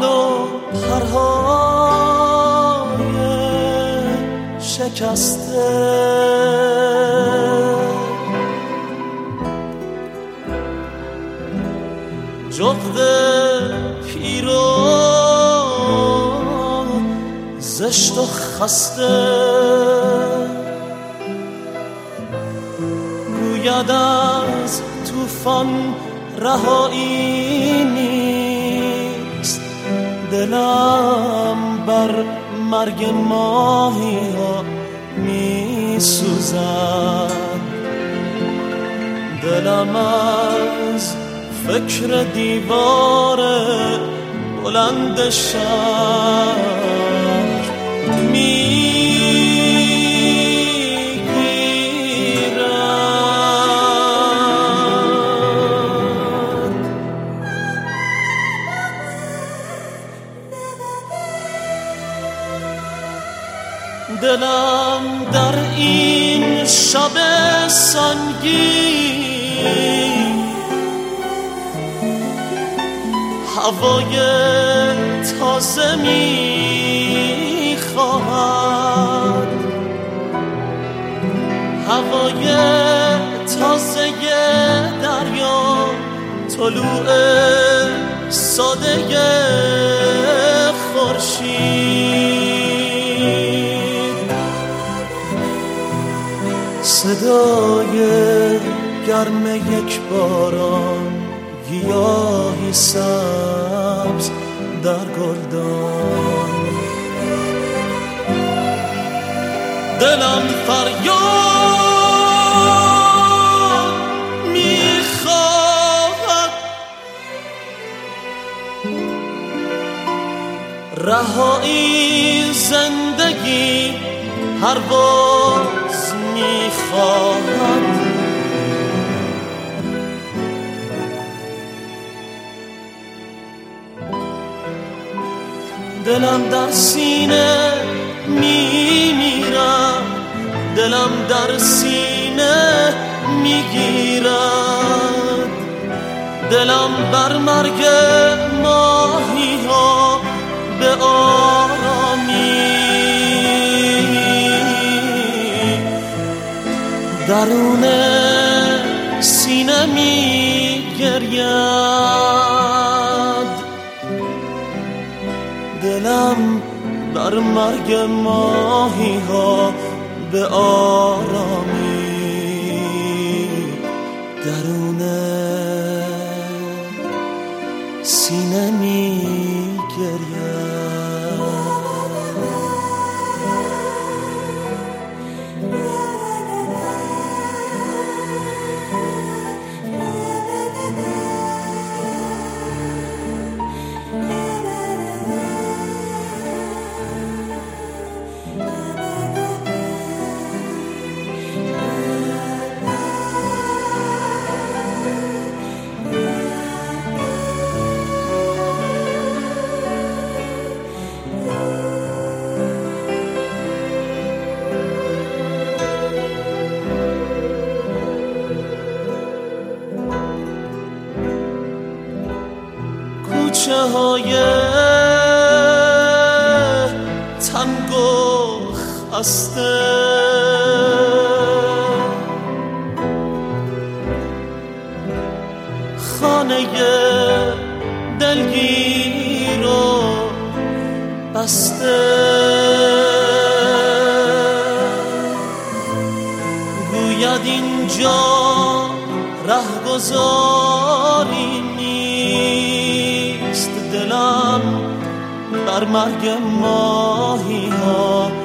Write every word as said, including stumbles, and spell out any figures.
بال و پرهای شکسته جغد پیر و زشت و خسته گوید از طوفان رهایی نیست دلم بر مرگ ماهی ها می سوزد دلم از فکر دیوار بلند شهر دلم در این شب سنگین هوای تازه می خواهد هوای تازه دریا طلوع ساده خورشید صدای گرم یک باران گیاهی سبز در گلدان دلم فریاد میخواهد رهایی زندگی پرواز میخواهد دلم در سینه میمیرم دلم در سینه میگیرد دلم بر مرگ ماهی ها به آرامی درون سینه میگرید دلم بر مرگ ماهی ها به آرامی درون سینه می گرید کوچه های تنگ و خسته خانه دلگیر و بسته گوید اینجا رهگذاری نیست دلم بر مرگ ماهی ها